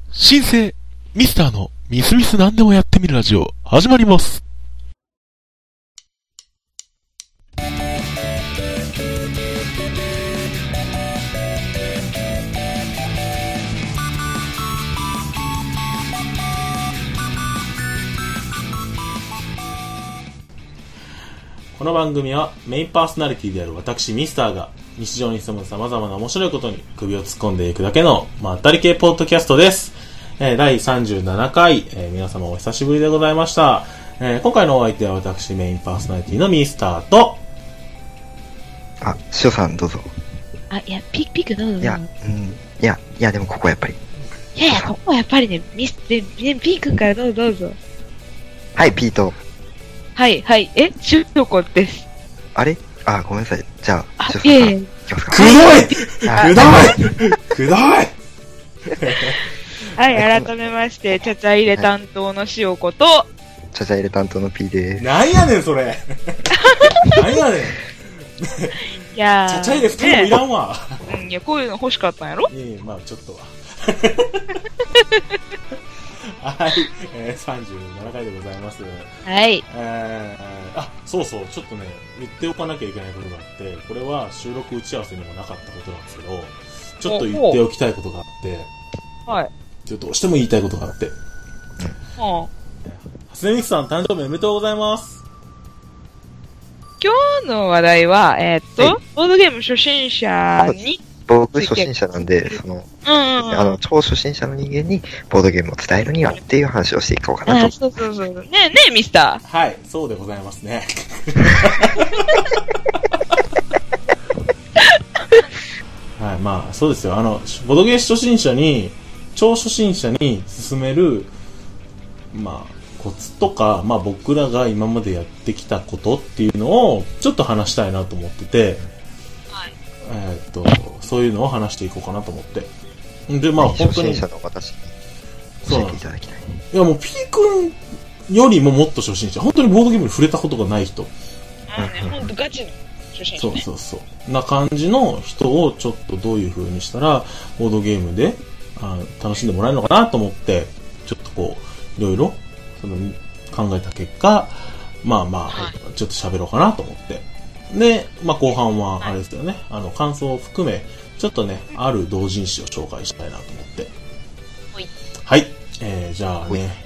新生ミスターのミスミス何でもやってみるラジオ始まります。この番組はメインパーソナリティである私ミスターが日常に潜む様々な面白いことに首を突っ込んでいくだけのまったり系ポッドキャストです。第37回、皆様お久しぶりでございました。今回のお相手は私メインパーソナリティのミスターと、 しおさんどうぞ。 いや、ピクどうぞ。 いや、でもここはやっぱり。 いや、ここはやっぱりね、ピー君からどうぞ。 はい、ピート。 はい、シュノコです。 あれ？ごめんなさい。じゃあ、しおさんいいきますか。 くどいはい、改めまして、ちゃちゃ入れ担当のしおこと、 ちゃちゃ入れ担当の P でーす。 なんやねんそれなんやねんいやー、 ちゃちゃ入れ2人もいらんわ、 いや、こういうの欲しかったんやろ？ まあちょっとははい、37回でございます。 はい。 そう、ちょっとね、言っておかなきゃいけないことがあって、これは収録打ち合わせにもなかったことなんですけど、ちょっと言っておきたいことがあって、 はい。 ちょっとどうしても言いたいことがあって。初音ミクさん、誕生日おめでとうございます。 今日の話題は、ボードゲーム初心者に、 僕初心者なんで、超初心者の人間にボードゲームを伝えるにはっていう話をしていこうかなと。 そう。ねえ、ミスター。 はい、そうでございますね。はい、まあ、そうですよ。ボードゲーム初心者に、超初心者に進める、まあ、コツとか、まあ僕らが今までやってきたことっていうのを、ちょっと話したいなと思ってて、そういうのを話していこうかなと思って。で、まあ、本当に。 初心者の私に教えていただきたい。 いや、もう P 君よりももっと初心者。本当にボードゲームに触れたことがない人。 本当ガチの初心者、ね。 そう。な感じの人をちょっとどういう風にしたら、ボードゲームで楽しんでもらえるのかなと思って、ちょっとこう、いろいろ考えた結果、まあ、ちょっと喋ろうかなと思って。で、まあ後半はあれですよね、感想を含めちょっとね、ある同人誌を紹介したいなと思って。はい。じゃあね、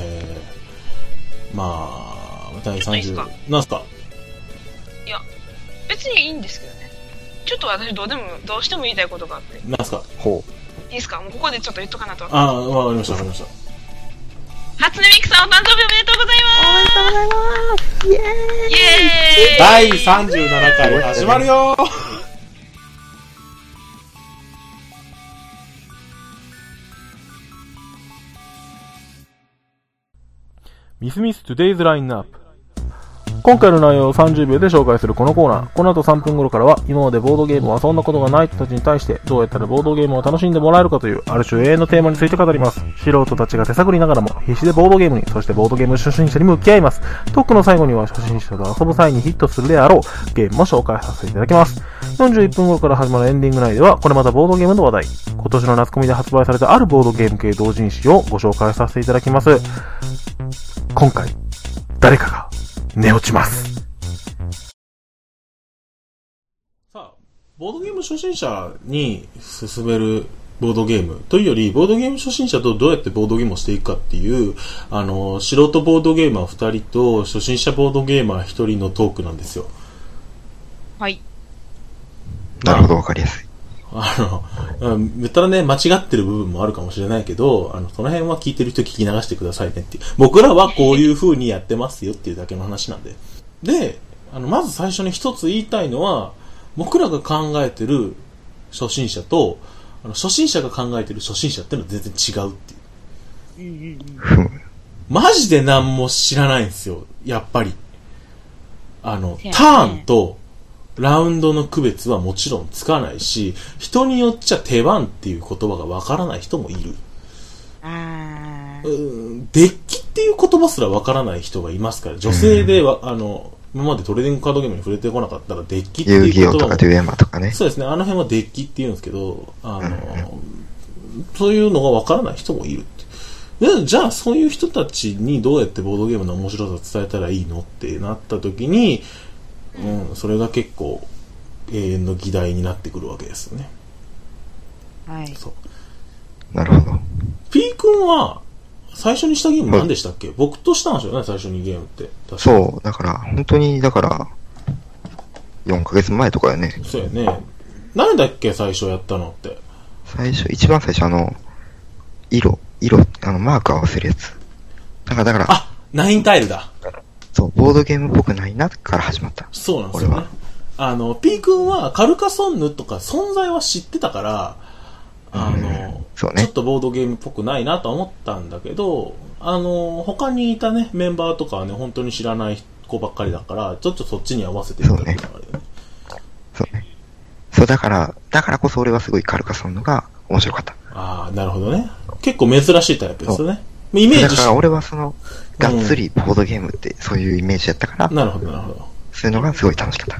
まあ第30なんすか？ いや、別にいいんですけどね。ちょっと私どうしても言いたいことがあって。 なんすか？ いいですか？もうここでちょっと言っとかなと。 わかりました。 初音ミクさんお誕生日おめでとうございます。イエーイ。 第37回始まるよー。ミスミストゥデイズラインナップ。今回の内容を30秒で紹介するこのコーナー。この後3分頃からは、今までボードゲームを遊んだことがない人たちに対して、どうやったらボードゲームを楽しんでもらえるかという、ある種永遠のテーマについて語ります。素人たちが手探りながらも、必死でボードゲームに、そしてボードゲーム初心者に向き合います。トークの最後には、初心者と遊ぶ際にヒットするであろう、ゲームも紹介させていただきます。41分頃から始まるエンディング内では、これまたボードゲームの話題。今年の夏コミで発売されたあるボードゲーム系同人誌をご紹介させていただきます。今回、誰かが寝落ちます。ボードゲーム初心者に進めるボードゲームというより、ボードゲーム初心者とどうやってボードゲームをしていくかっていう、素人ボードゲーマー2人と初心者ボードゲーマー1人のトークなんですよ。 はい。 なるほど、わかりやすい。 言ったらね、間違ってる部分もあるかもしれないけど、その辺は聞いてる人聞き流してくださいねっていう。僕らはこういう風にやってますよっていうだけの話なんで。で、まず最初に一つ言いたいのは、僕らが考えてる初心者と初心者が考えてる初心者っていうのは全然違うっていう。マジで何も知らないんですよ、やっぱり。ターンとラウンドの区別はもちろんつかないし、人によっちゃ手番っていう言葉がわからない人もいる。デッキっていう言葉すらわからない人がいますから、女性で今までトレーディングカードゲームに触れてこなかったらデッキっていう言葉も、 遊戯王とかデュエマとかね。 そうですね、あの辺はデッキって言うんですけど、 そういうのがわからない人もいるって。で、じゃあそういう人たちにどうやってボードゲームの面白さを伝えたらいいのってなった時に、それが結構永遠の議題になってくるわけですよね。 はい。 そう。 なるほど。 P 君は、最初にしたゲーム何でしたっけ？僕としたんですよね、最初にゲームって。 そう、だから、本当に、4ヶ月前とかよね。 そうやね。何だっけ、最初やったのって。 一番最初色、マーク合わせるやつ。だから、 あ、ナインタイルだ。 そう、ボードゲームっぽくないなから始まった。 そうなんですよね。P 君はカルカソンヌとか存在は知ってたから、 そうね、 ちょっとボードゲームっぽくないなと思ったんだけど、他にいたね、メンバーとかはね、本当に知らない子ばっかりだから、ちょっとそっちに合わせてみたっていうのがあるよね。 そうね。そう、だからこそ俺はすごいカルカソンヌが面白かった。 ああ、なるほどね。結構珍しいタイプですよね。イメージだから俺はがっつりボードゲームってそういうイメージやったから、 なるほど、なるほど。 そういうのがすごい楽しかった。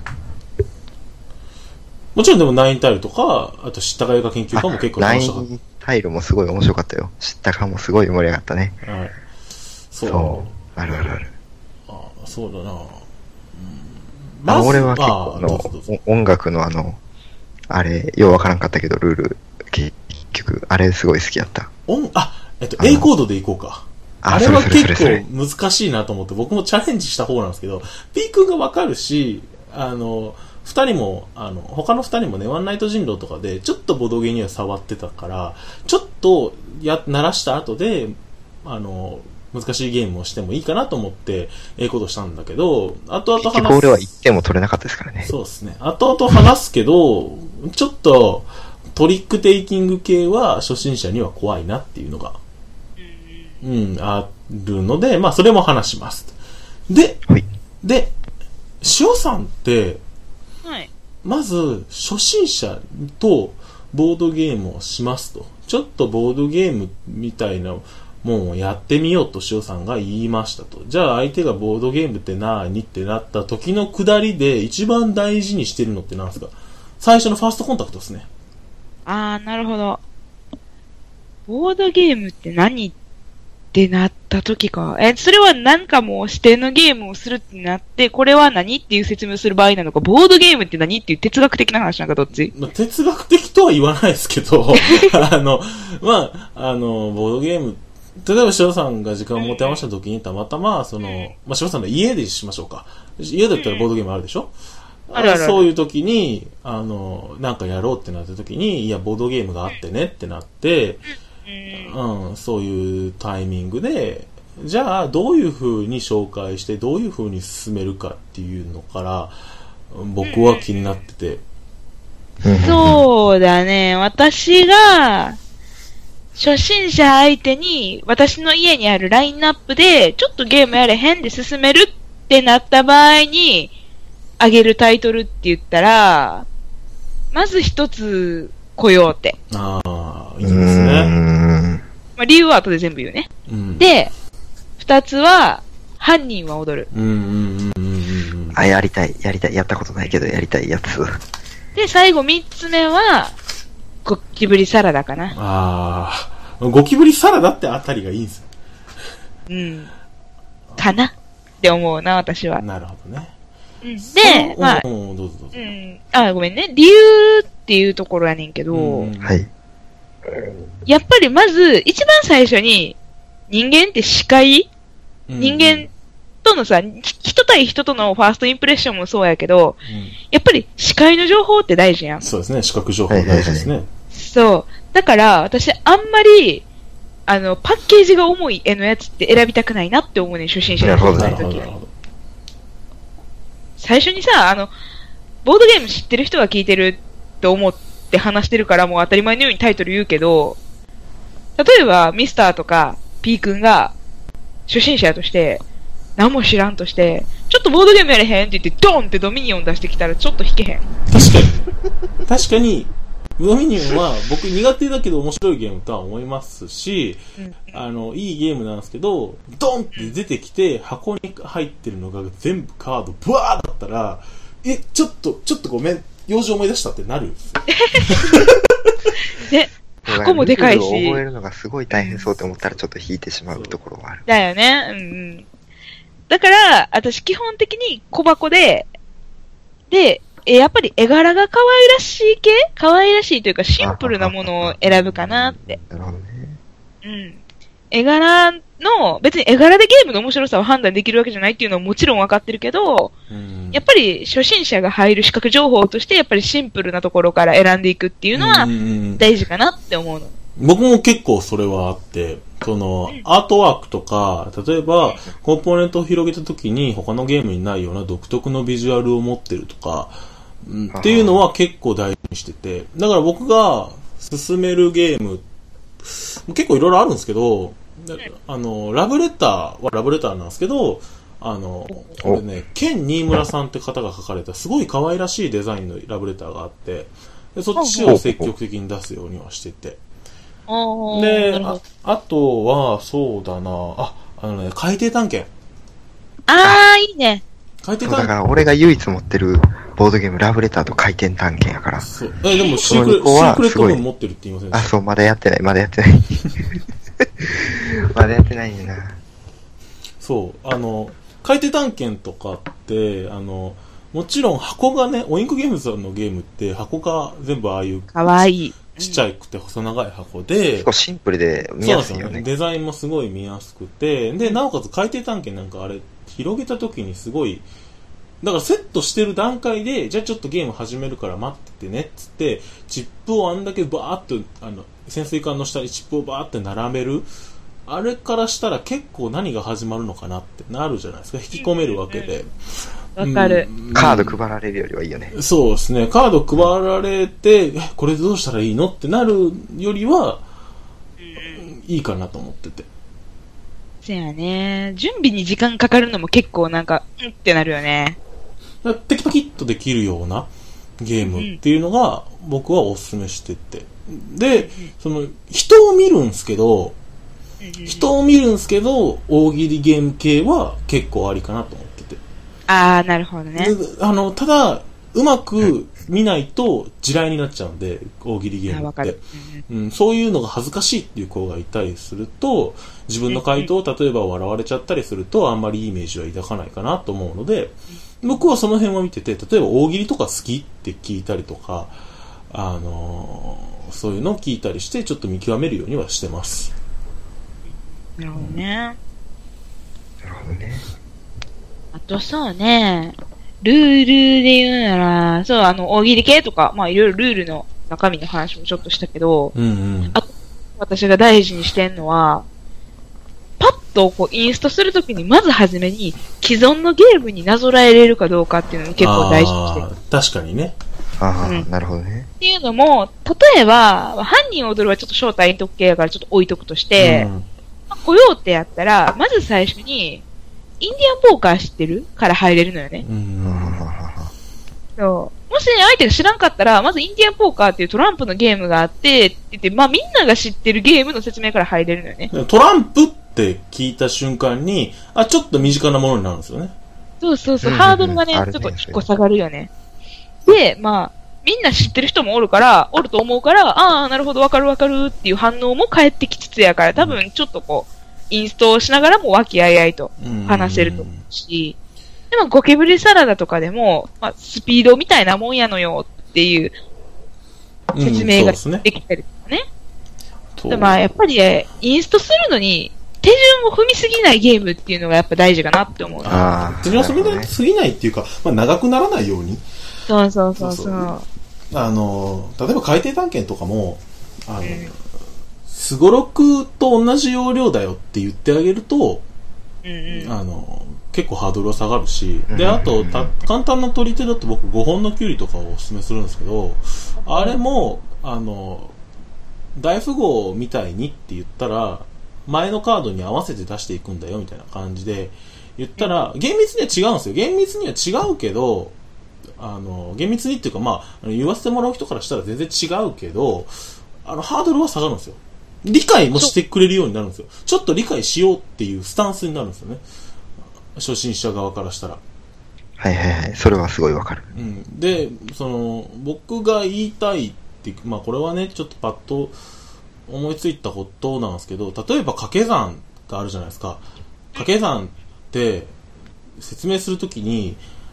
もちろんでもナインタイルとか、あと知ったか映画研究家も結構楽しかった。 ナインタイルもすごい面白かったよ。知ったかもすごい盛り上がったね。 はい。 そう。ある。 ああ、そうだな。俺は結構音楽のあれ、ようわからんかったけど、ルール、結局、あれすごい好きやった。 A コードでいこうか。あれは結構難しいなと思って、僕もチャレンジした方なんですけど、P 君がわかるし、二人も、他の二人もね、ワンナイト人狼とかで、ちょっとボドゲには触ってたから、ちょっと鳴らした後で、難しいゲームをしてもいいかなと思って、A コードしたんだけど、後々話す。 結局俺は1点も取れなかったですからね。 そうですね。後々話すけど、ちょっと、トリックテイキング系は初心者には怖いなっていうのが、あるので、まあ、それも話します。で、塩さんって、 はい、 まず、初心者とボードゲームをしますと。ちょっとボードゲームみたいなもんをやってみようと塩さんが言いましたと。じゃあ相手がボードゲームって何ってなった時のくだりで一番大事にしてるのって何ですか？最初のファーストコンタクトですね。 あー、なるほど。ボードゲームって何ってなった時か。それはなんかもう指定のゲームをするってなって、これは何っていう説明をする場合なのか、ボードゲームって何っていう哲学的な話なんかどっち？ 哲学的とは言わないですけど、ボードゲーム、例えば塩さんが時間を持て余した時にたまたま、塩さんの家でしましょうか。家だったらボードゲームあるでしょ？ある。そういう時に、なんかやろうってなった時に、いや、ボードゲームがあってねってなって、そういうタイミングで、じゃあどういう風に紹介してどういう風に進めるかっていうのから僕は気になってて、 そうだね。私が初心者相手に私の家にあるラインナップでちょっとゲームやれへんで進めるってなった場合にあげるタイトルって言ったら、まず一つコヨーテ。 ああ、いいですね。 まあ、理由は後で全部言うね。で、二つは、犯人は踊る。 やりたい。やったことないけどやりたいやつ。 で、最後三つ目は、ゴキブリサラダかな。 ああ、ゴキブリサラダってあたりがいいんですよ。 かなって思うな、私は。 なるほどね。 で、まあ、 どうぞ。 ごめんね。理由っていうところやねんけど、 はい。 やっぱりまず、一番最初に、人間って視界、人間とのさ、人対人とのファーストインプレッションもそうやけど、やっぱり視界の情報って大事やん。 そうですね、視覚情報大事ですね。 そう。だから、私、あんまり、パッケージが重い絵のやつって選びたくないなって思うね、初心者の時。最初にさ、ボードゲーム知ってる人が聞いてると思って話してるからもう当たり前のようにタイトル言うけど、例えばミスターとか P 君が初心者として何も知らんとしてちょっとボードゲームやれへんって言ってドンってドミニオン出してきたらちょっと弾けへん。 確かにドミニオンは僕苦手だけど面白いゲームとは思いますし、いいゲームなんですけど、ドンって出てきて箱に入ってるのが全部カードブワーだったら、ちょっとごめん、用事思い出したってなる。 で、 箱もでかいし。 ルールを覚えるのがすごい大変そうって思ったらちょっと引いてしまうところはある。 だよね。うんうん。だから、私基本的に小箱で、やっぱり絵柄が可愛らしい系可愛らしいというかシンプルなものを選ぶかなって。 なるほどね。 うん。絵柄の、別に絵柄でゲームの面白さを判断できるわけじゃないっていうのはもちろん分かってるけど、やっぱり初心者が入る視覚情報としてやっぱりシンプルなところから選んでいくっていうのは大事かなって思うの。 僕も結構それはあって、アートワークとか、例えば、コンポーネントを広げた時に他のゲームにないような独特のビジュアルを持ってるとか、っていうのは結構大事にしてて、だから僕が進めるゲーム、結構いろいろあるんですけど、ラブレターはラブレターなんですけど、これね、ケン新村さんって方が書かれたすごい可愛らしいデザインのラブレターがあって、でそっちを積極的に出すようにはしてて。で、あとは、そうだな、海底探検。 いいね。 海底探検。だから俺が唯一持ってるボードゲームラブレターと海底探検やから。 そう。でもシークレットも持ってるって言いませんでした？ そう、まだやってない。まだやってないんだな。 そう。海底探検とかって、もちろん箱がね、オインクゲームズのゲームって箱が全部ああいう。 かわいい。 ちっちゃくて細長い箱で。 結構シンプルで見やすいよね。 そうですよね。デザインもすごい見やすくて。で、なおかつ海底探検なんかあれ、広げた時にすごい、だからセットしてる段階で、じゃあちょっとゲーム始めるから待っててねっつって、チップをあんだけバーっと、潜水艦の下にチップをバーって並べる。あれからしたら結構何が始まるのかなってなるじゃないですか。引き込めるわけで。 わかる。 カード配られるよりはいいよね。 そうですね。カード配られて、これどうしたらいいのってなるよりは、いいかなと思ってて。 そうやね。準備に時間かかるのも結構なんか、ってなるよね。 テキパキッとできるようなゲームっていうのが僕はお勧めしてて。で、人を見るんすけど、大喜利ゲーム系は結構ありかなと思ってて。 なるほどね。 ただ、うまく見ないと地雷になっちゃうんで、大喜利ゲームって。そういうのが恥ずかしいっていう子がいたりすると、自分の回答を例えば笑われちゃったりすると、あんまりいいイメージは抱かないかなと思うので、僕はその辺は見てて、例えば大喜利とか好きって聞いたりとか、そういうのを聞いたりして、ちょっと見極めるようにはしてます。 なるほどね。 なるほどね。 あとそうね、ルールで言うなら、そう、大喜利系とか、いろいろルールの中身の話もちょっとしたけど、あと、私が大事にしてんのは、パッとこうインストするときに、まずはじめに、既存のゲームになぞらえれるかどうかっていうのを結構大事にしてる。 確かにね。 なるほどね。 っていうのも、例えば、犯人を踊るはちょっと正体特系やからちょっと置いとくとして、コヨーテやったら、まず最初に、インディアンポーカー知ってるから入れるのよね。そう。もし相手が知らんかったら、まずインディアンポーカーっていうトランプのゲームがあって、って言って、みんなが知ってるゲームの説明から入れるのよね。 トランプって聞いた瞬間に、ちょっと身近なものになるんですよね。 そうそうそう。ハードルがね、ちょっと一個下がるよね。で、みんな知ってる人もおると思うから、なるほど、わかるっていう反応も返ってきつつやから、多分ちょっとこう、インストをしながらも和気あいあいと話せると思うし、でもゴキブリサラダとかでも、スピードみたいなもんやのよっていう説明ができたりとかね。やっぱり、インストするのに手順を踏みすぎないゲームっていうのがやっぱ大事かなって思う。 手順を踏みすぎないっていうか、長くならないように。 そう。 例えば海底探検とかも、スゴロクと同じ要領だよって言ってあげると、結構ハードルは下がるし、で、あと、簡単な取り手だと僕5本のキュウリとかをお勧めするんですけど、あれも、大富豪みたいにって言ったら、前のカードに合わせて出していくんだよみたいな感じで言ったら、厳密には違うんですよ。厳密には違うけど、厳密にっていうか、言わせてもらう人からしたら全然違うけど、ハードルは下がるんですよ。理解もしてくれるようになるんですよ。ちょっと理解しようっていうスタンスになるんですよね。初心者側からしたら。 はい。それはすごいわかる。 で、僕が言いたいっていう、これはね、ちょっとパッと思いついたことなんですけど、例えば掛け算があるじゃないですか。掛け算って説明するときに、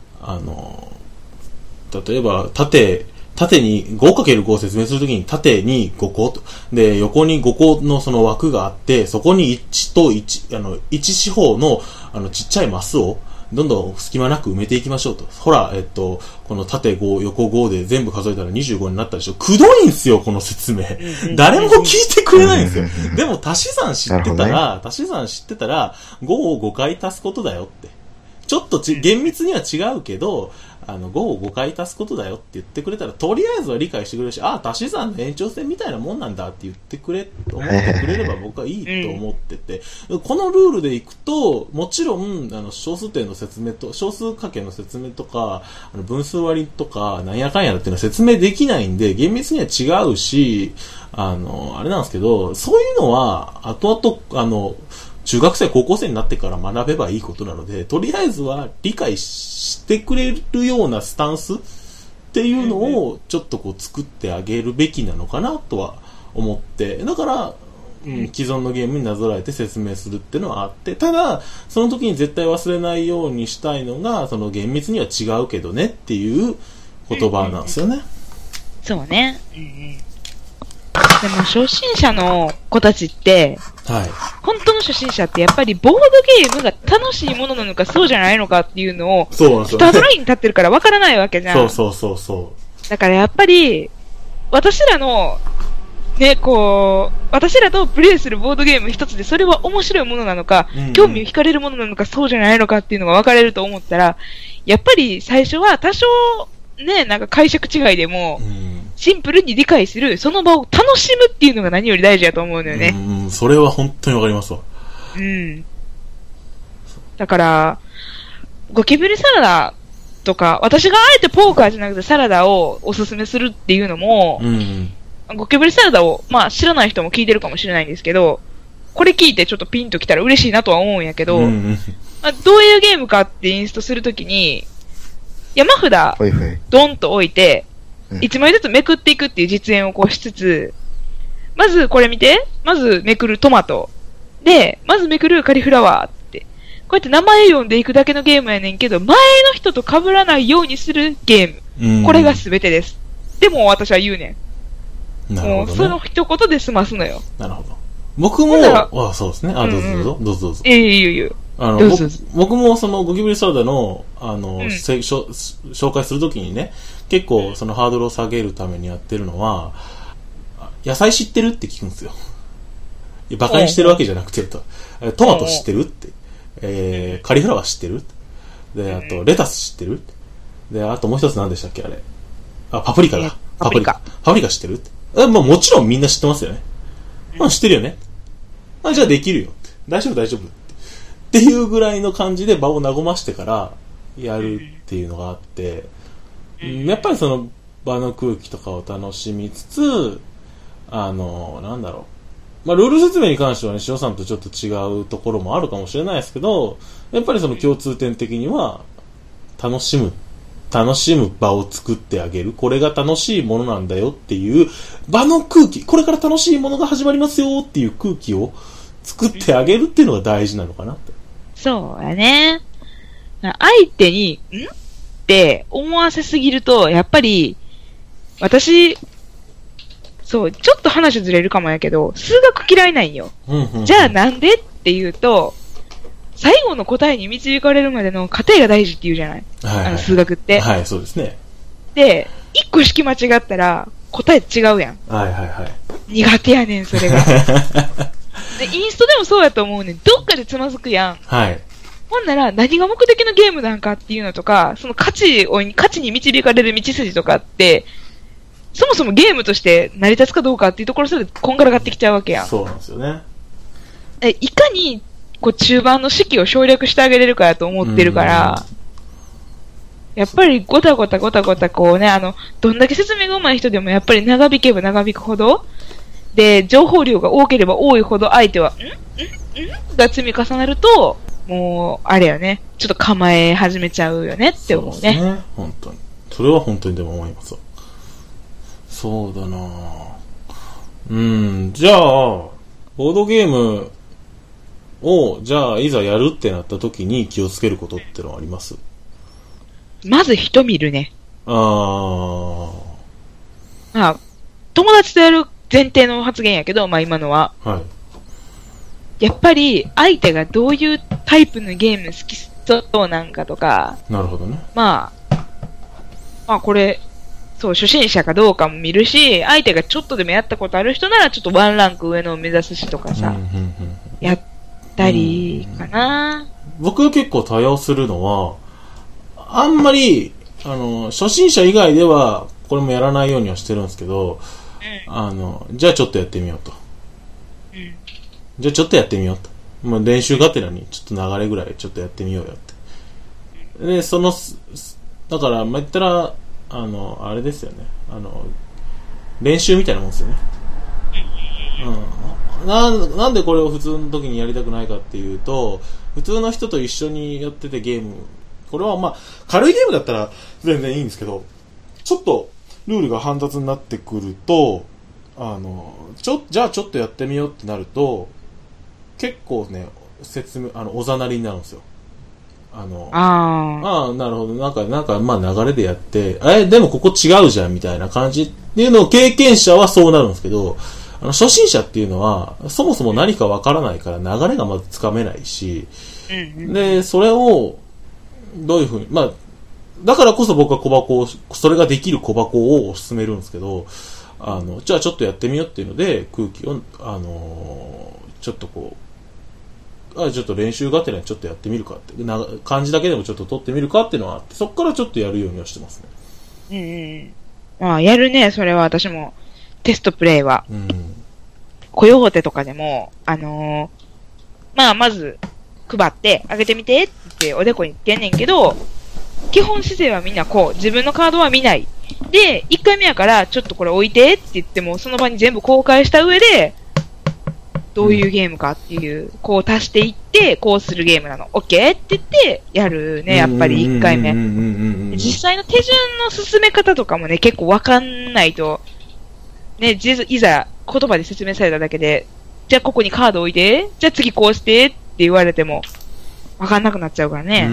例えば縦に 5×5 を説明するときに縦に5個と、で、横に5個のその枠があって、そこに1と1、1四方のちっちゃいマスをどんどん隙間なく埋めていきましょうと。ほら、この縦5、横5で全部数えたら25になったでしょ。くどいんすよ、この説明。誰も聞いてくれないんですよ。でも足し算知ってたら、5を5回足すことだよって。ちょっと厳密には違うけど、5を5回足すことだよって言ってくれたら、とりあえずは理解してくれるし、足し算の延長線みたいなもんなんだって言ってくれ、思ってくれれば僕はいいと思ってて、このルールでいくと、もちろん、小数点の説明と、小数掛けの説明とか、分数割りとか、なんやかんやっていうのは説明できないんで、厳密には違うし、あれなんですけど、そういうのは、後々、中学生、高校生になってから学べばいいことなので、とりあえずは理解してくれるようなスタンスっていうのをちょっとこう作ってあげるべきなのかなとは思って、だから、既存のゲームになぞらえて説明するっていうのはあって、ただ、その時に絶対忘れないようにしたいのが、その厳密には違うけどねっていう言葉なんですよね。 そうね。でも初心者の子たちって、 はい、 本当の初心者ってやっぱりボードゲームが楽しいものなのかそうじゃないのかっていうのを、スタートラインに立ってるから分からないわけじゃん。 そう。 だからやっぱり、私らの、ね、私らとプレイするボードゲーム一つでそれは面白いものなのか、興味を惹かれるものなのかそうじゃないのかっていうのが分かれると思ったら、やっぱり最初は多少、ね、なんか解釈違いでも、シンプルに理解する、その場を楽しむっていうのが何より大事だと思うのよね。 それは本当にわかりますわ。 だから、ゴキブリサラダとか、私があえてポーカーじゃなくてサラダをおすすめするっていうのも、ゴキブリサラダを、まあ知らない人も聞いてるかもしれないんですけど、これ聞いてちょっとピンときたら嬉しいなとは思うんやけど、どういうゲームかってインストするときに、山札、ドンと置いて、1枚ずつめくっていくっていう実演をしつつ、まずこれ見て、まずめくるトマト。で、まずめくるカリフラワーって。こうやって名前読んでいくだけのゲームやねんけど、前の人と被らないようにするゲーム。これが全てです。でも私は言うねん。なるほど、ね。もうその一言で済ますのよ。 なるほど。僕も、そうですね。どうぞ。 言う。 僕もそのゴキブリサラダの、紹介するときにね、結構そのハードルを下げるためにやってるのは、野菜知ってるって聞くんですよ。バカにしてるわけじゃなくて、トマト知ってるって、カリフラワー知ってるで、あと、レタス知ってるで、あともう一つ何でしたっけあれ。パプリカだ。パプリカ知ってるってもちろんみんな知ってますよね。知ってるよね。じゃあできるよ。大丈夫。っていうぐらいの感じで場を和ましてからやるっていうのがあって、やっぱりその場の空気とかを楽しみつつ、なんだろう。ルール説明に関してはね、塩さんとちょっと違うところもあるかもしれないですけど、やっぱりその共通点的には、楽しむ場を作ってあげる。これが楽しいものなんだよっていう場の空気、これから楽しいものが始まりますよっていう空気を作ってあげるっていうのが大事なのかなって。 そうやね。相手に、って思わせすぎると、やっぱり、私、ちょっと話ずれるかもやけど、数学嫌いなんよ。じゃあなんでって言うと、最後の答えに導かれるまでの過程が大事って言うじゃない、数学って。 はい、そうですね。 で、一個式間違ったら、答え違うやん。苦手やねん、それが。で、インストでもそうやと思うねん。どっかでつまずくやん。ほんなら、何が目的のゲームなんかっていうのとか、その価値に導かれる道筋とかって、そもそもゲームとして成り立つかどうかっていうところそれでこんがらがってきちゃうわけやん。 そうなんですよね。 いかに、中盤の式を省略してあげれるかやと思ってるから、やっぱりごたごたどんだけ説明が上手い人でもやっぱり長引けば長引くほど、で、情報量が多ければ多いほど相手は、が積み重なると、もう、あれやね、ちょっと構え始めちゃうよねって思うね。そうですね、 本当に。それは本当にでも思います。そうだなじゃあ、ボードゲームを、じゃあ、いざやるってなった時に気をつけることってのはあります？ まず人見るね。 まあ、友達とやる前提の発言やけど、まあ今のは。 はい。 やっぱり、相手がどういうタイプのゲーム好きそうなんかとか。 なるほどね。 まあこれ、そう、初心者かどうかも見るし、相手がちょっとでもやったことある人なら、ちょっとワンランク上のを目指すしとかさ、やったりかな。 僕が結構多用するのは、あんまり、初心者以外では、これもやらないようにはしてるんですけど、じゃあちょっとやってみようと。じゃあちょっとやってみようと。まあ、練習がてらに、ちょっと流れぐらいちょっとやってみようよって。で、だから、まあ、言ったら、あれですよね。練習みたいなもんですよね。なんでこれを普通の時にやりたくないかっていうと、普通の人と一緒にやっててゲーム、これはまあ、軽いゲームだったら全然いいんですけど、ちょっとルールが煩雑になってくると、じゃあちょっとやってみようってなると、結構ね、おざなりになるんですよ。なるほど。なんか、まあ流れでやって、でもここ違うじゃんみたいな感じっていうのを経験者はそうなるんですけど、初心者っていうのは、そもそも何かわからないから流れがまずつかめないし、で、それを、どういうふうに、まあ、だからこそ僕はそれができる小箱を勧めるんですけど、じゃあちょっとやってみようっていうので、空気を、ちょっとちょっと練習がてらちょっとやってみるかって、漢字だけでもちょっと取ってみるかっていうのはあって、そこからちょっとやるようにはしてますね。 まあ、やるね、それは私も。テストプレイは。コヨホテとかでも、まあ、まず、配って、あげてみてって言っておでこに言ってんねんけど、基本姿勢はみんな自分のカードは見ない。で、1回目やから、ちょっとこれ置いてって言っても、その場に全部公開した上で、どういうゲームかっていう、足していって、こうするゲームなの。OK? って言って、やるね、やっぱり1回目。実際の手順の進め方とかもね、結構わかんないと、ね、いざ言葉で説明されただけで、じゃあここにカード置いて、じゃあ次こうしてって言われても、わかんなくなっちゃうからね。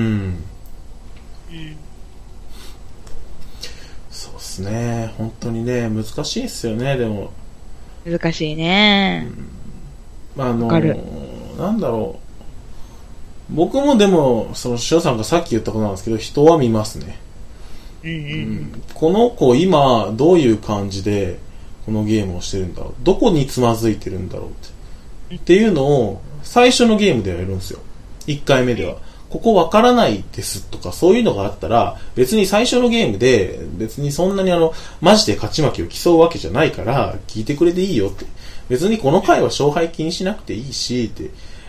そうですね。本当にね、難しいですよね、でも。 難しいね。 なんだろう。僕もでも、塩さんがさっき言ったことなんですけど、人は見ますね。この子今、どういう感じで、このゲームをしてるんだろう。どこにつまずいてるんだろうっていうのを、最初のゲームではやるんですよ。1回目では。ここわからないですとか、そういうのがあったら、別に最初のゲームで、別にそんなにマジで勝ち負けを競うわけじゃないから、聞いてくれていいよって。別にこの回は勝敗気にしなくていいし、って、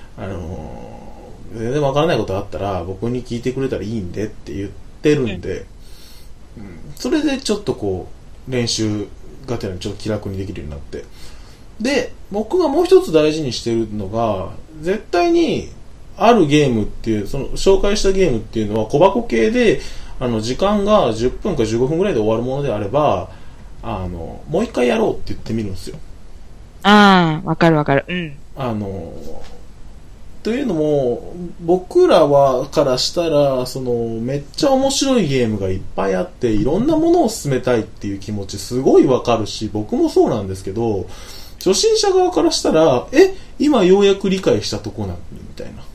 全然わからないことあったら、僕に聞いてくれたらいいんでって言ってるんで、それでちょっと練習がてらちょっと気楽にできるようになって。で、僕がもう一つ大事にしてるのが、絶対に、あるゲームっていう、紹介したゲームっていうのは小箱系で、時間が10分か15分ぐらいで終わるものであれば、もう一回やろうって言ってみるんですよ。 わかる。 というのも、僕らからしたら、めっちゃ面白いゲームがいっぱいあって、いろんなものを進めたいっていう気持ちすごいわかるし、僕もそうなんですけど、初心者側からしたら、今ようやく理解したとこなのに、みたいな。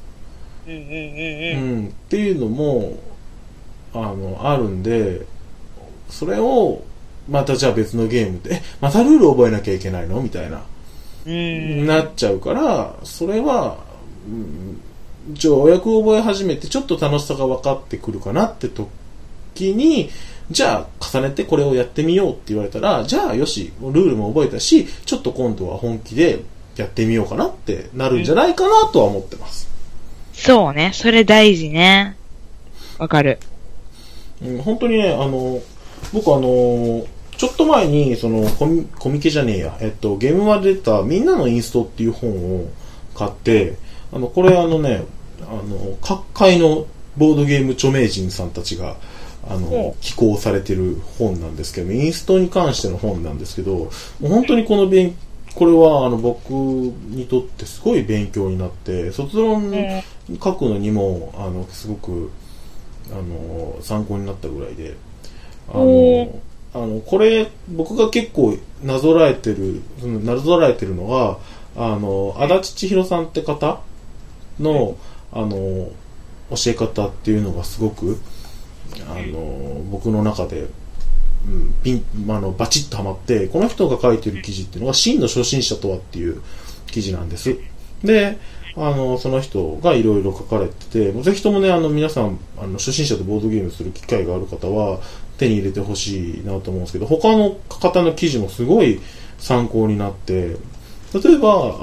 っていうのも、あるんで、それを、またじゃあ別のゲームで、またルール覚えなきゃいけないのみたいな。なっちゃうから、それは、ようやく覚え始めて、ちょっと楽しさが分かってくるかなって時に、じゃあ重ねてこれをやってみようって言われたら、じゃあよし、ルールも覚えたし、ちょっと今度は本気でやってみようかなってなるんじゃないかなとは思ってます。 そうね、それ大事ね。わかる。 本当にね、僕ちょっと前に、コミケじゃねえや、ゲームマで出たみんなのインストっていう本を買って、これ各界のボードゲーム著名人さんたちが、寄稿されてる本なんですけど、インストに関しての本なんですけど、もう本当にここれは僕にとってすごい勉強になって、卒論書くのにもすごく参考になったぐらいで、これ僕が結構なぞらえてるのが足立千尋さんって方の教え方っていうのがすごく僕の中でバチッとハマって、この人が書いてる記事っていうのが真の初心者とはっていう記事なんです。で、その人がいろいろ書かれてて、ぜひともね、皆さん初心者とボードゲームする機会がある方は手に入れてほしいなと思うんですけど、他の方の記事もすごい参考になって、例えば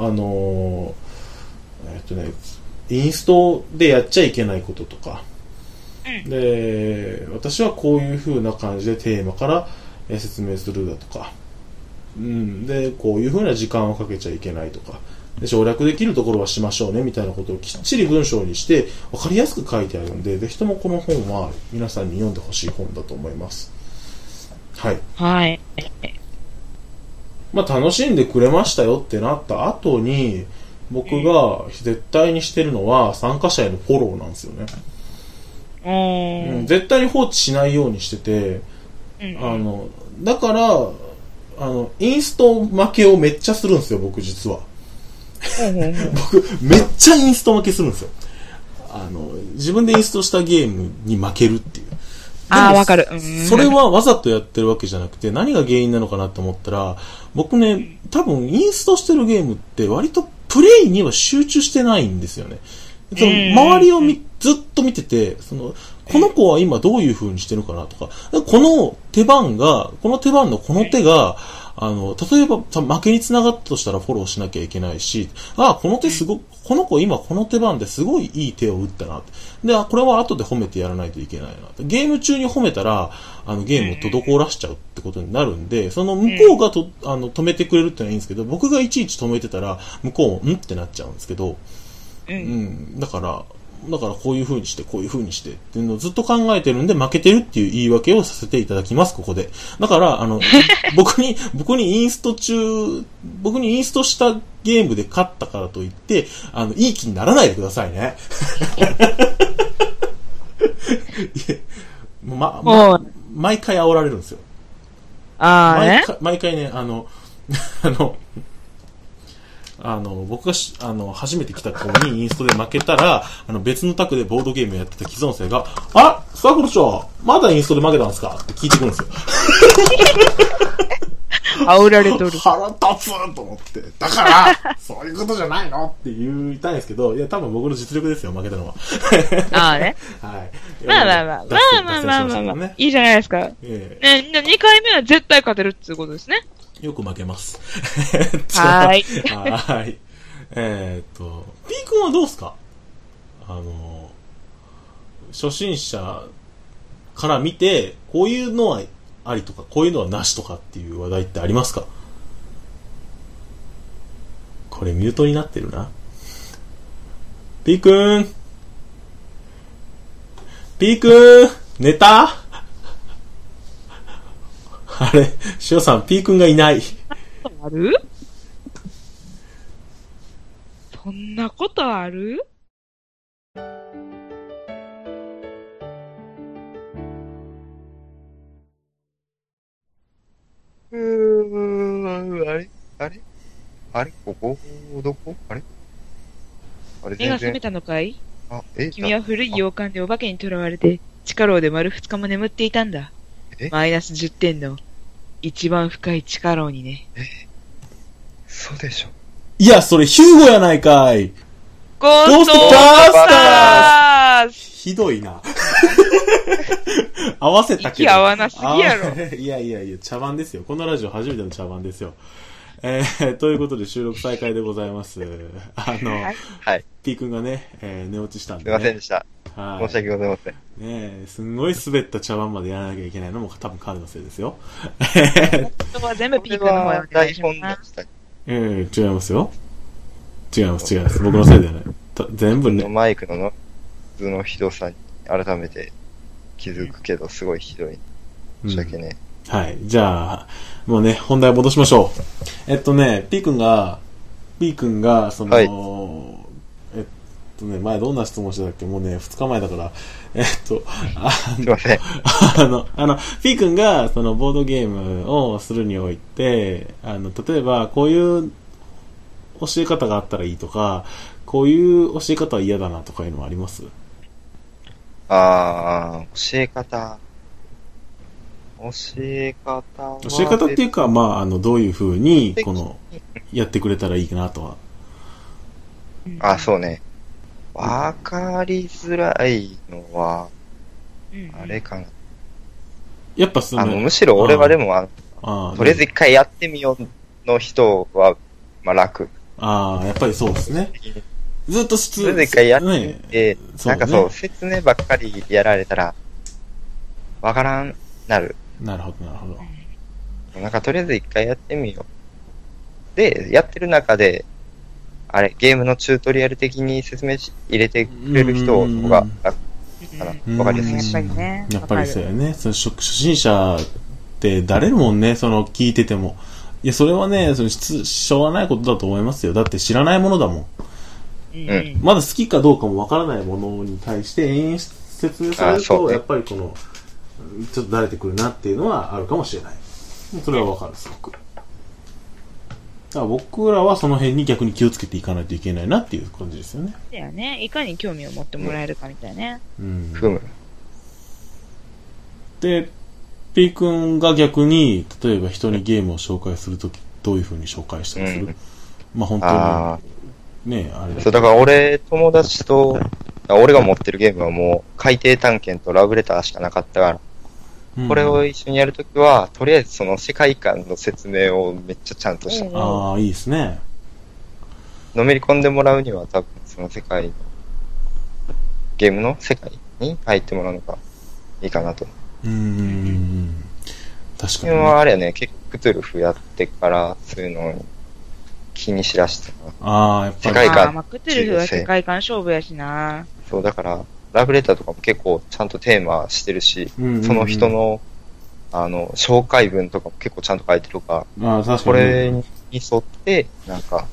インストでやっちゃいけないこととか、で、私はこういう風な感じでテーマから説明するだとか、で、こういう風な時間をかけちゃいけないとか、で、省略できるところはしましょうねみたいなことをきっちり文章にして分かりやすく書いてあるんで、ぜひともこの本は皆さんに読んでほしい本だと思います。はい。 はい。 楽しんでくれましたよってなった後に、僕が絶対にしてるのは参加者へのフォローなんですよね。絶対に放置しないようにしてて、だからインスト負けをめっちゃするんですよ、僕実は。僕めっちゃインスト負けするんですよ。自分でインストしたゲームに負けるっていう。 わかる。 それはわざとやってるわけじゃなくて、何が原因なのかなと思ったら、僕ね、多分インストしてるゲームって割とプレイには集中してないんですよね。その周りをずっと見てて、この子は今どういう風にしてるかなとか、この手番のこの手が、例えば負けに繋がったとしたらフォローしなきゃいけないし、この子今この手番ですごいいい手を打ったなって。で、これは後で褒めてやらないといけないな。ゲーム中に褒めたら、ゲームを滞らしちゃうってことになるんで、その向こうが止めてくれるってのはいいんですけど、僕がいちいち止めてたら、向こうもってなっちゃうんですけど、だからこういう風にしてこういう風にしてっていうのをずっと考えてるんで負けてるっていう言い訳をさせていただきます、ここで。だから僕にインストしたゲームで勝ったからといっていい気にならないでくださいね。毎回煽られるんですよ。毎回ね僕が初めて来た子にインストで負けたら、別の卓でボードゲームやってた既存生が、スタッフの長、まだインストで負けたんですかって聞いてくるんですよ。 煽られとる。 腹立つと思って。だから、そういうことじゃないのって言いたいんですけど、いや、多分僕の実力ですよ、負けたのは。 ね。はい。まあ。いいじゃないですか。2回目は絶対勝てるっていうことですね。 よく負けます。 はい。 はい。P 君はどうすか？初心者から見て、こういうのはありとか、こういうのはなしとかっていう話題ってありますか？これミュートになってるな。P 君寝た？あれ、しおさん、P 君がいない。 ある？そんなことある？ あれここどこあれ目が覚めたのかい？君は古い洋館でお化けに囚われて、地下牢で丸2日も眠っていたんだ。マイナス10点の一番深い地下牢にね。 そうでしょ。 いや、それヒューゴやないかい。 ゴーストバスターズ。 ひどいな。合わせたけど。 息合わなすぎやろ。 いや、茶番ですよ。このラジオ初めての茶番ですよ。ということで収録再開でございます。 はい。 P 君がね、寝落ちしたんで、 ね。すいませんでした。はい。申し訳ございません。 ねすんごい滑った茶番までやらなきゃいけないのも多分彼のせいですよ。 本当は全部 P 君の方や台本でした。 違いますよ。違います。僕のせいではない。全部ね。 マイクの普通のひどさに改めて気づくけど、すごいひどい。申し訳ね。 はい。じゃあ、もうね、本題戻しましょう。P 君が、その、はい、前どんな質問してたっけ？もうね、2日前だから、 すいません。 P 君が、その、ボードゲームをするにおいて、例えば、こういう教え方があったらいいとか、こういう教え方は嫌だなとかいうのはあります？ 教え方。教え方っていうか、まあ、どういう風に、やってくれたらいいかなとは。 そうね。わかりづらいのは、あれかな。 やっぱむしろ俺はでも、とりあえず一回やってみようの人は、まあ楽。 やっぱりそうですね。ずっととりあえず一回やってみて、なんかそう、説明ばっかりやられたら、わからんなる。 なるほど。 なんかとりあえず一回やってみよう。で、やってる中で、ゲームのチュートリアル的に説明入れてくれる人が楽かな。わかりやすいし。 やっぱりそうやね。その初心者ってだれるもんね、聞いてても。いや、それはね、しょうがないことだと思いますよ。だって知らないものだもん。まだ好きかどうかもわからないものに対して延々説明されると、やっぱりちょっとだれてくるなっていうのはあるかもしれない。それはわかる、すごく。だから僕らはその辺に逆に気をつけていかないといけないなっていう感じですよね。 だよね。いかに興味を持ってもらえるかみたいね。 で、P 君が逆に、例えば人にゲームを紹介するとき、どういう風に紹介したりする？まあ本当に、ね、あれだ。 そう、だから友達と、俺が持ってるゲームはもう、海底探検とラブレターしかなかったから、これを一緒にやるときは、とりあえずその世界観の説明をめっちゃちゃんとした。 いいですね。 のめり込んでもらうには多分そのゲームの世界に入ってもらうのがいいかなと。 確かに、 ね。あれやね、結構クトゥルフやってから、そういうのを気にしだしたな。やっぱり。 世界観。 クトゥルフは世界観勝負やしな。 そう、だから、ラブレターとかも結構ちゃんとテーマしてるし、その人の、紹介文とかも結構ちゃんと書いてるから、 確かにこれに沿って、なんか、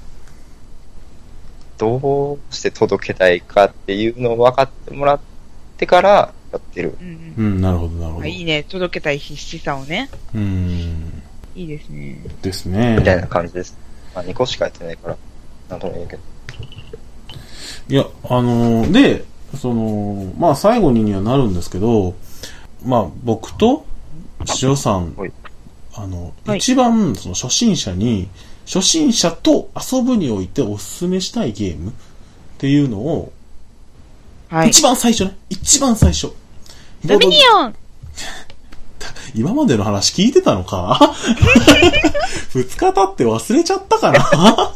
どうして届けたいかっていうのを分かってもらってからやってる。 なるほど。 いいね、届けたい必死さをね。いいですね。 ですね。 みたいな感じです。2個しかやってないから、なんとも言えんけど。 いや、で、まあ最後にはなるんですけど、まあ僕と塩さん、一番初心者と遊ぶにおいておすすめしたいゲームっていうのを、一番最初。 ドミニオン今までの話聞いてたのか2日経って忘れちゃったかな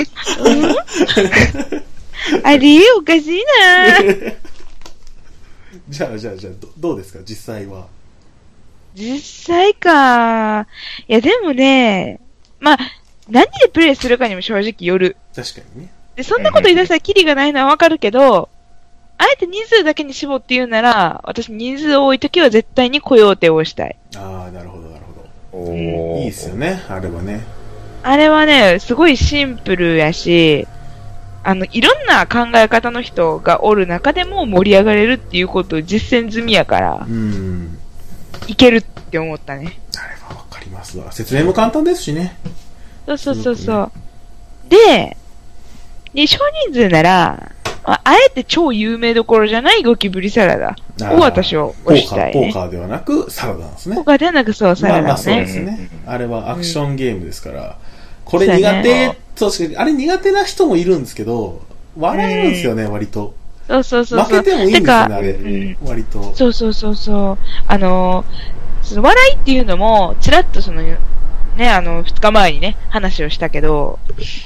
あれおかしいなじゃあ、どうですか実際は。 実際か。いや、でもね、まあ、何でプレイするかにも正直よる。 確かにね。 で、そんなこと言い出したらキリがないのはわかるけど、あえて人数だけに絞って言うなら、私人数多いときは絶対にコヨーテを押したい。 なるほど。いいですよね、あれはね。 あれはね、すごいシンプルやし、いろんな考え方の人がおる中でも盛り上がれるっていうことを実践済みやから、いけるって思ったね。 あれはわかりますわ。説明も簡単ですしね。 そう。で、少人数なら、あえて超有名どころじゃないゴキブリサラダを私は押したい、ね。 ポーカーではなくサラダなんですね。 ポーカーではなくサラダね。 そうですね。あれはアクションゲームですから、これ苦手、あれ苦手な人もいるんですけど、笑えるんですよね、割と。 そう。 負けてもいいんですよね、あれ。割と。 そう。笑いっていうのも、ちらっと2日前にね、話をしたけど、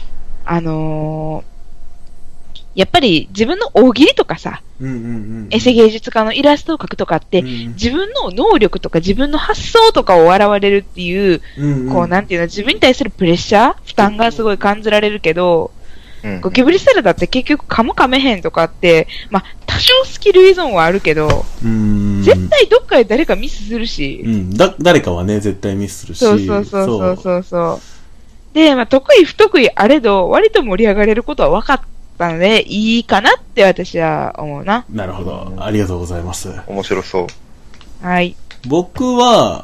やっぱり自分の大喜利とかさ、エセ芸術家のイラストを描くとかって、自分の能力とか自分の発想とかを笑われるっていう、なんていうの、自分に対するプレッシャー負担がすごい感じられるけど、ゴキブリサラダって結局噛む噛めへんとかって、まあ、 多少スキル依存はあるけど、絶対どっかで誰かミスするし。 誰かはね、絶対ミスするし。 そう。で、まあ、得意不得意あれど、割と盛り上がれることは分かったので、いいかなって私は思うな。 なるほど。ありがとうございます。 面白そう。 はい。 僕は、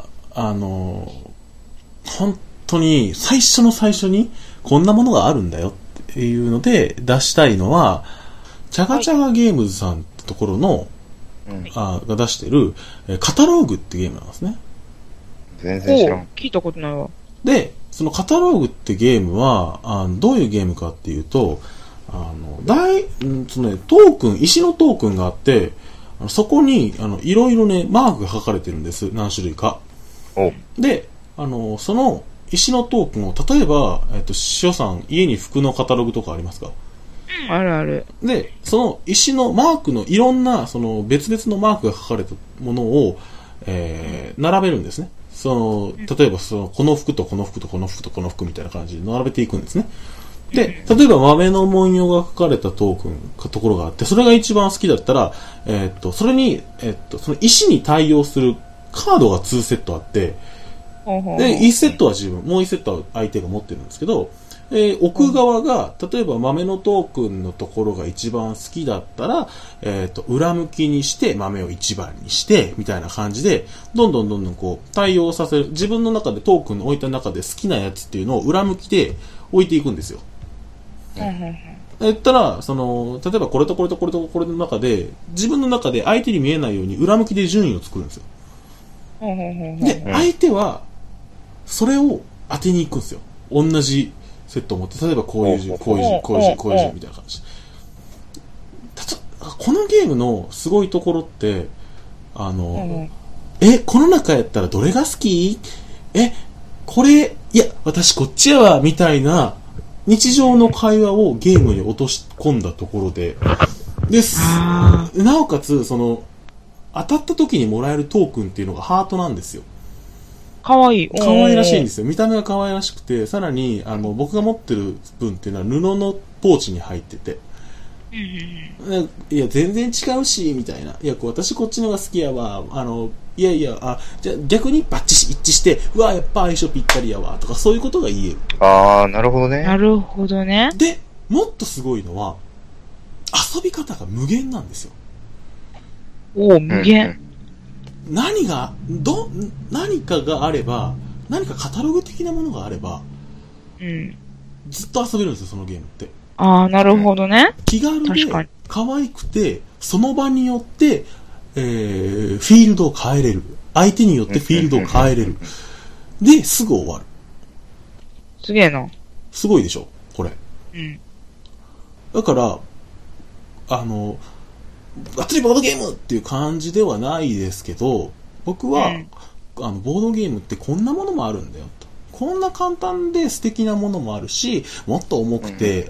本当に、最初の最初に、こんなものがあるんだよっていうので、出したいのは、チャガチャガゲームズさんってところの、が出してる、カタローグってゲームなんですね。 全然知らん。 聞いたことないわ。 で、そのカタローグってゲームは、どういうゲームかっていうと、トークン、石のトークンがあって、そこに、いろいろね、マークが書かれてるんです。何種類か。で、その石のトークンを、例えば、師匠さん、家に服のカタログとかありますか？ あるある。 で、その石のマークのいろんな、その別々のマークが書かれたものを、並べるんですね。例えばこの服とこの服とこの服とこの服みたいな感じで並べていくんですね。で、例えば豆の文様が書かれたところがあって、それが一番好きだったら、それに、その石に対応するカードが2セットあって、で、1セットは自分、もう1セットは相手が持ってるんですけど、奥側が、例えば豆のトークンのところが一番好きだったら、裏向きにして豆を1番にして、みたいな感じで、どんどんこう、対応させる。自分の中でトークンを置いた中で好きなやつっていうのを裏向きで置いていくんですよ。言ったら、例えばこれとこれとこれとこれの中で、自分の中で相手に見えないように裏向きで順位を作るんですよ。で、相手は、それを当てに行くんですよ。同じセットを持って、例えばこういう順、こういう順、こういう順、こういう順みたいな感じ。このゲームのすごいところって、この中やったらどれが好き？これ、いや、私こっちやわ、みたいな、日常の会話をゲームに落とし込んだところで、なおかつ、当たった時にもらえるトークンっていうのがハートなんですよ。 かわいい。 かわいらしいんですよ。見た目がかわいらしくて、さらに、僕が持ってる分っていうのは布のポーチに入ってて、いや、全然違うし、みたいな。いや、私こっちのが好きやわ。じゃ逆にバッチ一致して、うわ、やっぱ相性ぴったりやわ、とか、そういうことが言える。 なるほどね。 なるほどね。 で、もっとすごいのは、遊び方が無限なんですよ。 無限。 何かがあれば、何かカタログ的なものがあれば、ずっと遊べるんですよ、そのゲームって。 なるほどね。 気軽で、可愛くて、その場によって、フィールドを変えれる。相手によってフィールドを変えれる。で、すぐ終わる。 すげえな。 すごいでしょ、これ。だから、がっつりボードゲームっていう感じではないですけど、僕は、ボードゲームってこんなものもあるんだよと。こんな簡単で素敵なものもあるし、もっと重くて、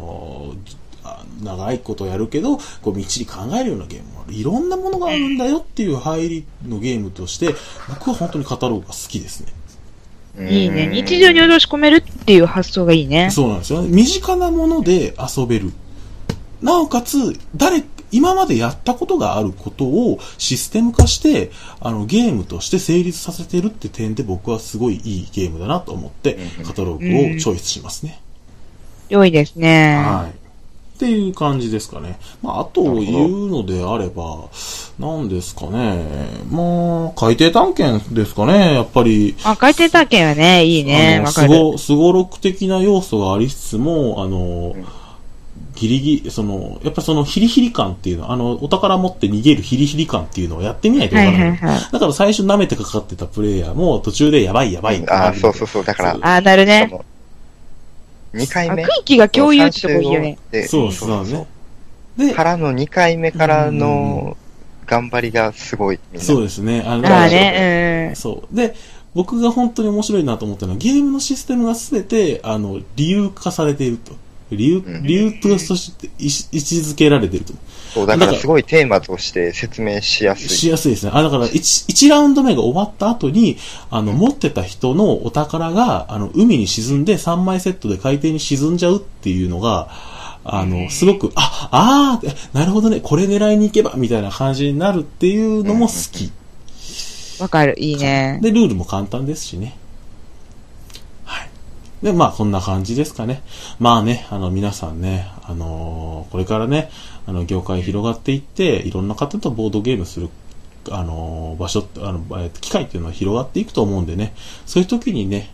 長いことやるけど、こうみっちり考えるようなゲームもある。いろんなものがあるんだよっていう入りのゲームとして、僕は本当にカタログが好きですね。 いいね。日常に落とし込めるっていう発想がいいね。 そうなんですよ。身近なもので遊べる。なおかつ、今までやったことがあることをシステム化して、ゲームとして成立させてるって点で僕はすごいいいゲームだなと思って、カタログをチョイスしますね。 良いですね。 はい。っていう感じですかね。あと言うのであれば、何ですかね。海底探検ですかね、やっぱり。 海底探検はね、いいね。わかる。 すごろく的な要素がありつつも、ギリギリ、やっぱヒリヒリ感っていうの、お宝持って逃げるヒリヒリ感っていうのをやってみないとわからない。だから最初舐めてかかってたプレイヤーも途中でやばい。 そう。だから。 なるね。 2回目。 空気が共有ってとこいいよね。 そうね。で、 からの2回目からの頑張りがすごい。 そうですね。そう。で、僕が本当に面白いなと思ったのは、ゲームのシステムがすべて、理由化されていると。理由として位置づけられていると。 そう、だからすごいテーマとして説明しやすい。 しやすいですね。だから1ラウンド目が終わった後に、持ってた人のお宝が、海に沈んで3枚セットで海底に沈んじゃうっていうのが、 すごく、なるほどね、これ狙いに行けば、みたいな感じになるっていうのも好き。 わかる、いいね。 で、ルールも簡単ですしね。はい。で、まあ、こんな感じですかね。まあね、皆さんね、これからね、業界広がっていって、いろんな方とボードゲームする、場所、機会っていうのは広がっていくと思うんでね、そういう時にね、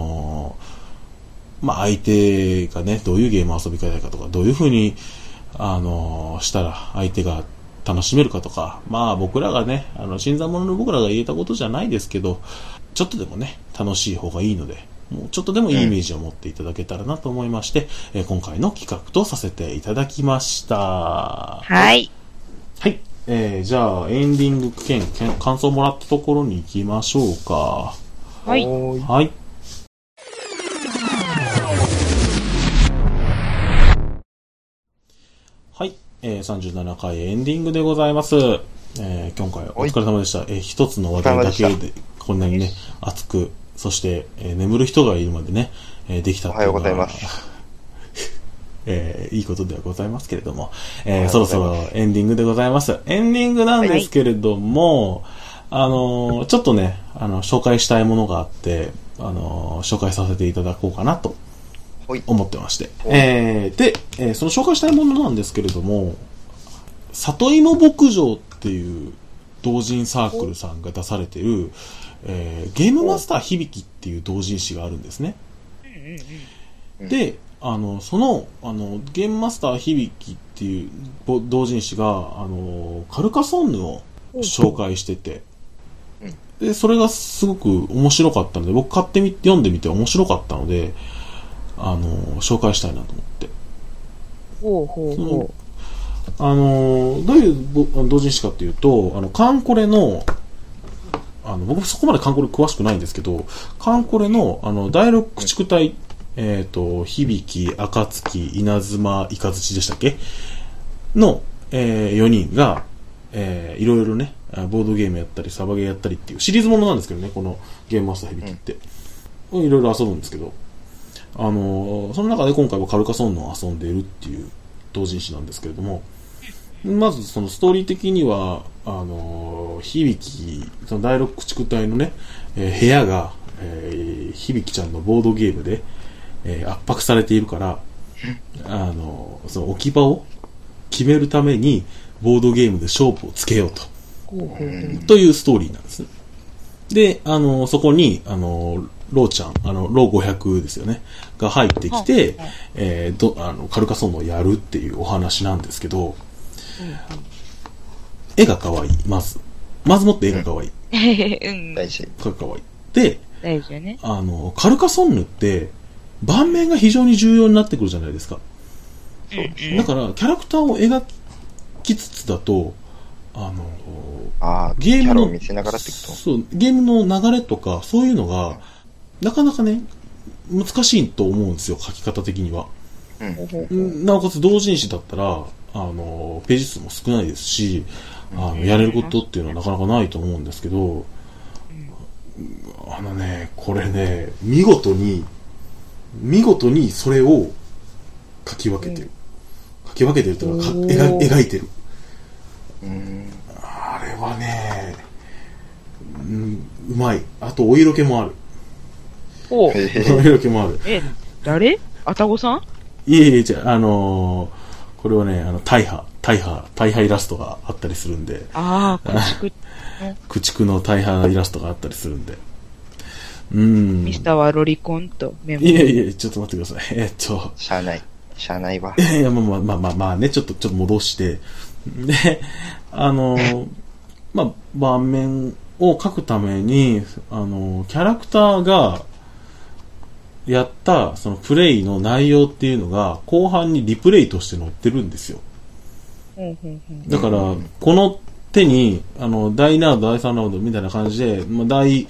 まあ、相手がね、どういうゲームを遊びたいかとか、どういう風に、したら相手が楽しめるかとか、まあ僕らがね、新参者の僕らが言えたことじゃないですけど、ちょっとでもね、楽しい方がいいので、もうちょっとでもいいイメージを持っていただけたらなと思いまして、今回の企画とさせていただきました。 はい。 はい。じゃあ、エンディング兼感想もらったところに行きましょうか。 はい。 はい。はい。37回エンディングでございます。今回お疲れ様でした。一つの話題だけでこんなにね、熱く、そして、眠る人がいるまでね、できたっていうのは。 おはようございます。 いいことではございますけれども、そろそろエンディングでございます。エンディングなんですけれども、ちょっとね、紹介したいものがあって、紹介させていただこうかなと思ってまして。で、その紹介したいものなんですけれども、里芋牧場っていう同人サークルさんが出されている、ゲームマスター響っていう同人誌があるんですね。で、その、ゲームマスター響っていう同人誌が、カルカソンヌを紹介してて、で、それがすごく面白かったので、僕買って読んでみて面白かったので、紹介したいなと思って。どういう同人誌かっていうと、カンコレの、僕そこまでカンコレ詳しくないんですけど、カンコレの、第6駆逐隊、響、暁、稲妻、イカズチでしたっけの、4人が、いろいろね、ボードゲームやったり、サバゲーやったりっていうシリーズものなんですけどね、このゲームマスター響って。いろいろ遊ぶんですけど、その中で今回はカルカソンヌを遊んでいるっていう同人誌なんですけれども、まずそのストーリー的には、響、その第6駆逐隊のね、部屋が、響ちゃんのボードゲームで、圧迫されているから、その置き場を決めるためにボードゲームで勝負をつけようと。というストーリーなんですね。で、そこに、ローちゃん、ロー500ですよね。が入ってきて、カルカソンヌをやるっていうお話なんですけど、絵が可愛い、まずもって絵が可愛い。 大事。 可愛い。で、 大事よね。 カルカソンヌって、盤面が非常に重要になってくるじゃないですか。だから、キャラクターを描きつつだと、 ゲームの見せながらってこと？ そう、ゲームの流れとか、そういうのが、なかなかね、難しいと思うんですよ、書き方的には。なおかつ同人誌だったら、ページ数も少ないですし、やれることっていうのはなかなかないと思うんですけど、これね、見事にそれを書き分けてる。書き分けてるというか、描いてる。あれはね、うまい。あと、お色気もある。お色気もある。 誰？あたごさん？ いえ、じゃあ、これはね、大破イラストがあったりするんで。駆逐の大破イラストがあったりするんで。 ミスターはロリコンとメモ。 いや、ちょっと待ってください。 しゃあないわ。 いや、まあね、ちょっと戻して。で、盤面を描くために、キャラクターが、やった、そのプレイの内容っていうのが、後半にリプレイとして載ってるんですよ。だから、この手に、第2ラウンド、第3ラウンドみたいな感じで、何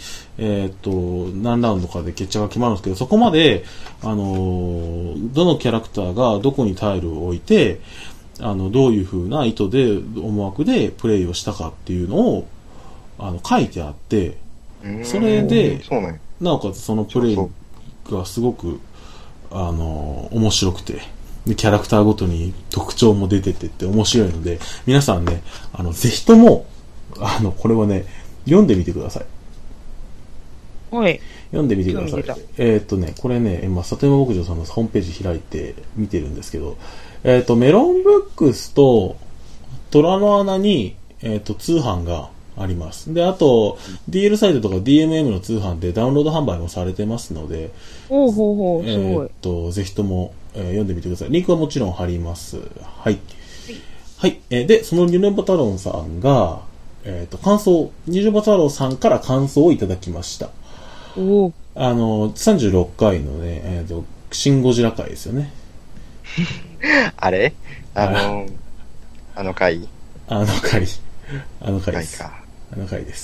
ラウンドかで決着が決まるんですけど、そこまで、どのキャラクターがどこにタイルを置いて、どういう風な意図で、思惑でプレイをしたかっていうのを、書いてあって、それで、なおかつそのプレイがすごく、面白くて、 でキャラクターごとに特徴も出ててって面白いので、皆さんね、ぜひとも、これはね、読んでみてください。 はい。 読んでみてください。これね、今、里山牧場さんのホームページ開いて見てるんですけど、メロンブックスと虎の穴に、通販があります。で、あと、DL サイトとか DMM の通販でダウンロード販売もされてますので、 すごい。 ぜひとも、読んでみてください。リンクはもちろん貼ります。はい。はい。で、そのニュネバ太郎さんが、感想、ニュネバ太郎さんから感想をいただきました。36回のね、シンゴジラ回ですよね。 あれあの回あの回です。あの回です。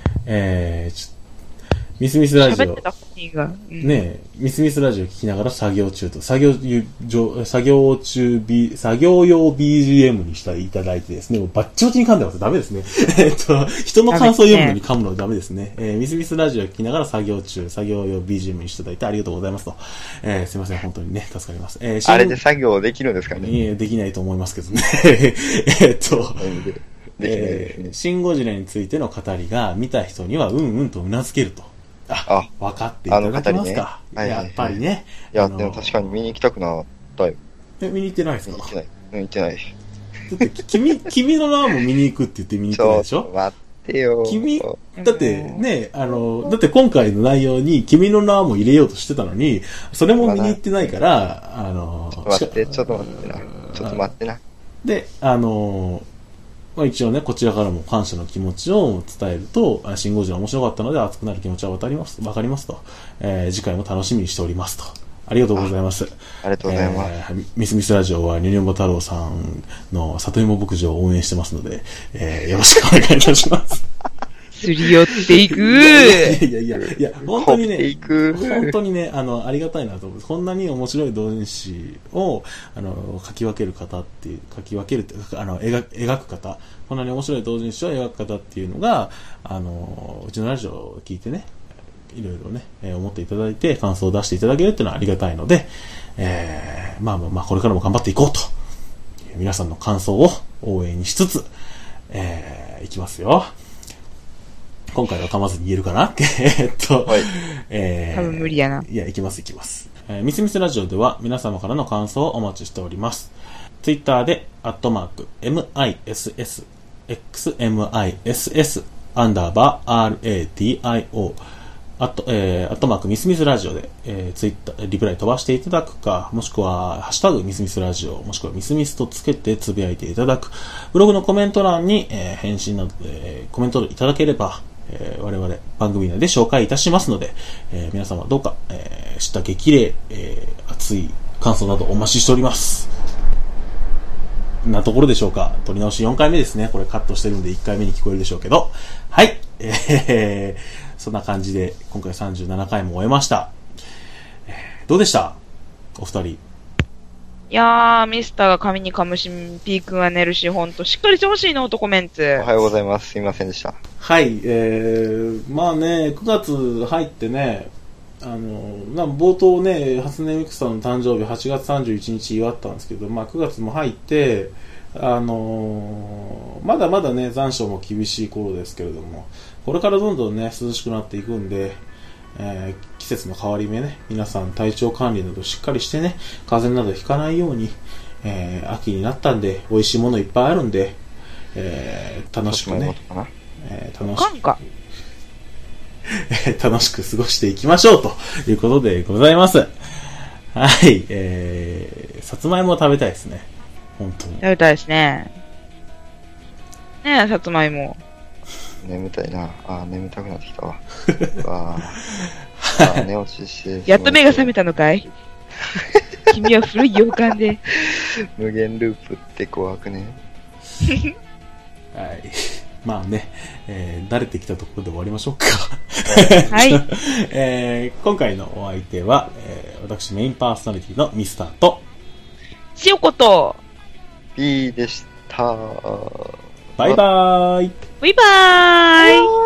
ミスミスラジオ。 喋ってた本人が。 ねえ、ミスミスラジオ聞きながら作業中と、作業用 BGM にしていただいてですね、もうバッチバチに噛んでます。ダメですね。人の感想を読むのに噛むのはダメですね。ミスミスラジオ聞きながら作業中、作業用 BGM にしていただいてありがとうございますと。すいません、本当にね、助かります。 あれで作業できるんですかね？ いえ、できないと思いますけどね。シンゴジラについての語りが見た人にはうんうんと頷けると。分かっていただけますか？やっぱりね。 いや、でも確かに見に行きたくなったよ。 見に行ってないですか？ 行ってない。 だって、君の名も見に行くって言って見に行ってないでしょ？ ちょっと待ってよ。 だってね、だって今回の内容に君の名も入れようとしてたのに、それも見に行ってないから、 ちょっと待ってな。で、 一応ね、こちらからも感謝の気持ちを伝えると、シンゴジラ面白かったので熱くなる気持ちはわかりますと。次回も楽しみにしておりますと。ありがとうございます。 ありがとうございます。 ミスミスラジオはニュニョボ太郎さんの里芋牧場を応援してますので、よろしくお願いいたします。 すり寄っていくいや、本当にね、ありがたいなと思う。こんなに面白い同人誌を、描き分ける方、描く方、こんなに面白い同人誌を描く方っていうのが、うちのラジオを聞いてね、いろいろね、思っていただいて、感想を出していただけるっていうのはありがたいので、これからも頑張っていこうと。皆さんの感想を応援にしつつ、いきますよ。今回は噛まずに言えるかなはい。 多分無理やな。 いや、いきます。ミスミスラジオでは皆様からの感想をお待ちしております。ツイッターで、@MISS、XMISS、_RADIO、ミスミスラジオで、ツイッター、リプライ飛ばしていただくか、もしくは、ハッシュタグミスミスラジオ、もしくはミスミスとつけてつぶやいていただく。ブログのコメント欄に、返信など、コメントいただければ、我々番組内で紹介いたしますので、皆様どうか、知った激励、熱い感想などお待ちしております。なところでしょうか。取り直し4回目ですね。これカットしてるんで1回目に聞こえるでしょうけど。はい。そんな感じで今回37回も終えました。どうでしたお二人。 いやー、ミスターが髪に噛むし、ピー君は寝るし、ほんとしっかりしてほしいの、男メンツ。 おはようございます。すいませんでした。 はい、まあね、9月入ってね、冒頭ね、初音ミクさんの誕生日8月31日祝ったんですけど、まあ9月も入って、まだまだね、残暑も厳しい頃ですけれども、これからどんどんね、涼しくなっていくんで、季節の変わり目ね、皆さん体調管理などしっかりしてね、風邪などひかないように、秋になったんで、美味しいものいっぱいあるんで、楽しくね、楽しく過ごしていきましょうということでございます。はい、さつまいも食べたいですね。本当に。 食べたいですね。ねえ、さつまいも。 眠たいな。眠たくなってきたわ。寝落ちして。 やっと目が覚めたのかい君は古い洋館で。 無限ループって怖くね。 はい。まあね、慣れてきたところで終わりましょうか。 はい。 今回のお相手は、私メインパーソナリティのミスターと、 塩子と、 B でした。 バイバーイ。 バイバーイ。